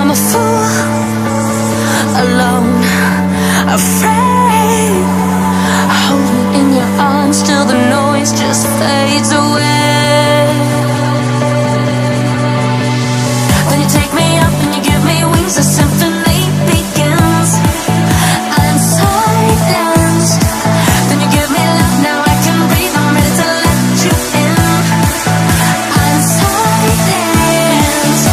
I'm a fool, alone, afraid. Hold me in your arms till the noise just fades away. Then you take me up and you give me wings. The symphony begins. I'm silenced. Then you give me love, now I can breathe. I'm ready to let you in. I'm silenced.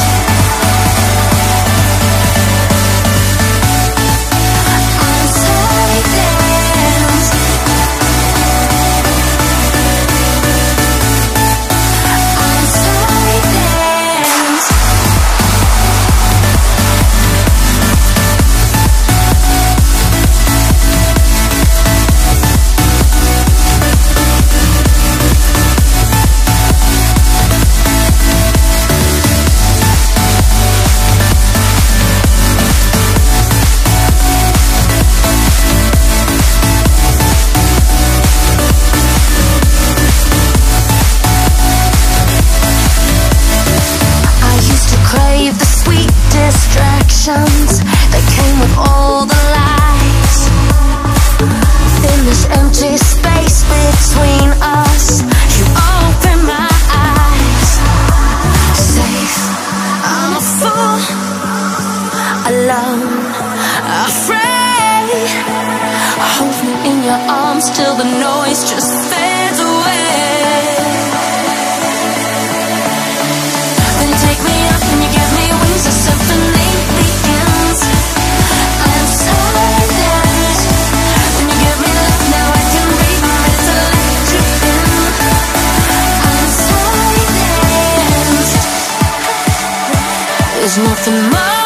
I'm silenced. I'm silenced. I used to crave the sweet distractions that came with all the lights. In this empty space between us, you open my eyes. Safe, I'm a fool, alone, afraid. Hold me in your arms till the noise just fades away. Then you take me up and you give me wings. The symphony begins. I'm silenced. Then you give me love, now I can breathe. I'm ready to let you in. I'm silenced. There's nothing more